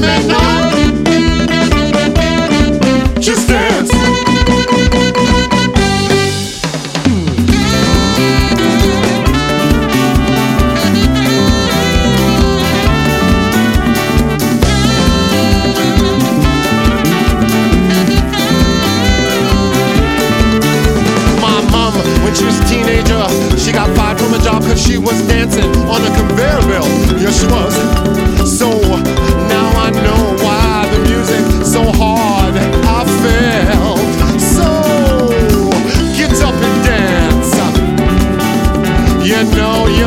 maintenant. Just dance. When she was a teenager, she got fired from a job cause she was dancing on a conveyor belt. Yes, she was. So now I know why the music so hard I felt. So get up and dance. You know you